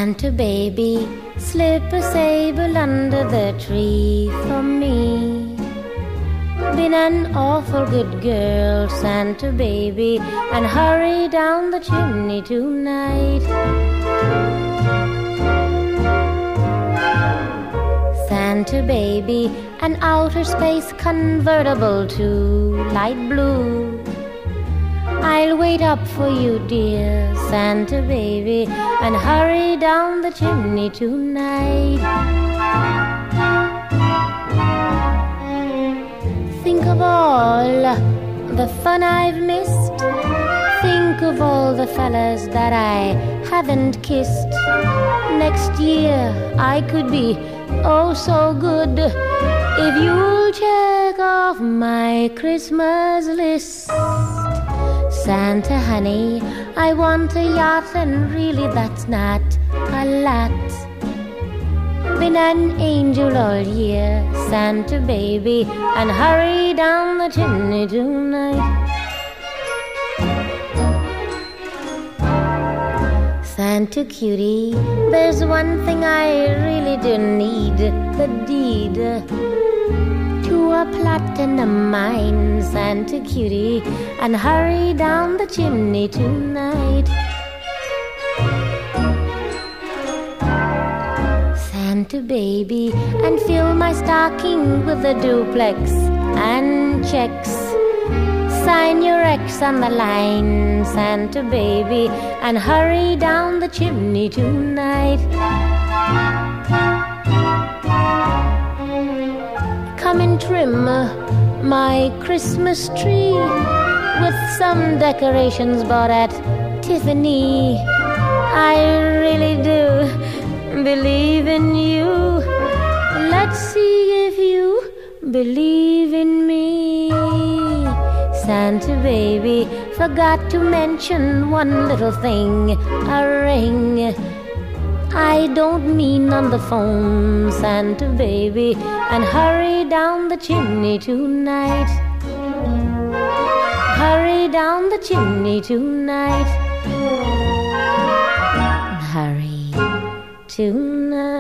Santa baby, slip a sable under the tree for me. Been an awful good girl, Santa baby, and hurry down the chimney tonight. Santa baby, an outer space convertible to light blue. I'll wait up for you, dear Santa baby, and hurry down the chimney tonight. Think of all the fun I've missed. Think of all the fellas that I haven't kissed. Next year I could be oh so good if you'll check off my Christmas list. Santa honey, I want a yacht, and really that's not a lot. Been an angel all year, Santa baby, and hurry down the chimney tonight. Santa cutie, there's one thing I really do need, the deed to a platinum mine, Santa cutie, and hurry down the chimney tonight. Santa baby, and fill my stocking with a duplex and checks. Sign your X on the line, Santa baby, and hurry down the chimney tonight. Come and trim my Christmas tree with some decorations bought at Tiffany. I really do believe in you. Let's see if you believe in me. Santa baby, forgot to mention one little thing, a ring. I don't mean on the phone, Santa baby, and hurry down the chimney tonight. Hurry down the chimney tonight. Hurry tonight.